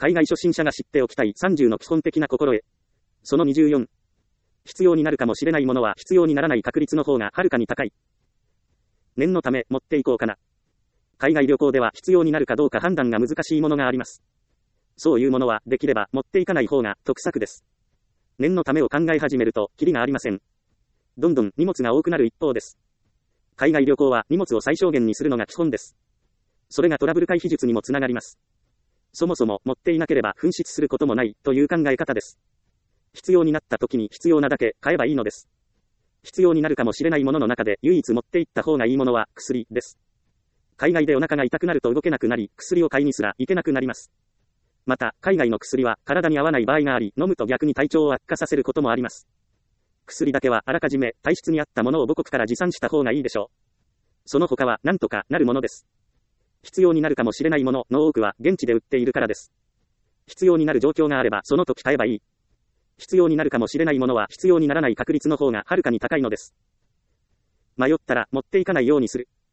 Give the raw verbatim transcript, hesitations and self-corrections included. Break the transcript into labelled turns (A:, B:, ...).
A: 海外初心者が知っておきたいさんじゅうの基本的な心得。そのにじゅうよん。必要になるかもしれないものは必要にならない確率の方がはるかに高い。念のため持っていこうかな。海外旅行では必要になるかどうか判断が難しいものがあります。そういうものはできれば持っていかない方が得策です。念のためを考え始めるとキリがありません。どんどん荷物が多くなる一方です。海外旅行は荷物を最小限にするのが基本です。それがトラブル回避術にもつながります。そもそも持っていなければ紛失することもないという考え方です。必要になった時に必要なだけ買えばいいのです。必要になるかもしれないものの中で唯一持っていった方がいいものは薬です。海外でお腹が痛くなると動けなくなり、薬を買いにすら行けなくなります。また、海外の薬は体に合わない場合があり、飲むと逆に体調を悪化させることもあります。薬だけはあらかじめ体質に合ったものを母国から持参した方がいいでしょう。その他は何とかなるものです。必要になるかもしれないものの多くは現地で売っているからです。必要になる状況があればその時買えばいい。必要になるかもしれないものは必要にならない確率の方がはるかに高いのです。迷ったら持っていかないようにする。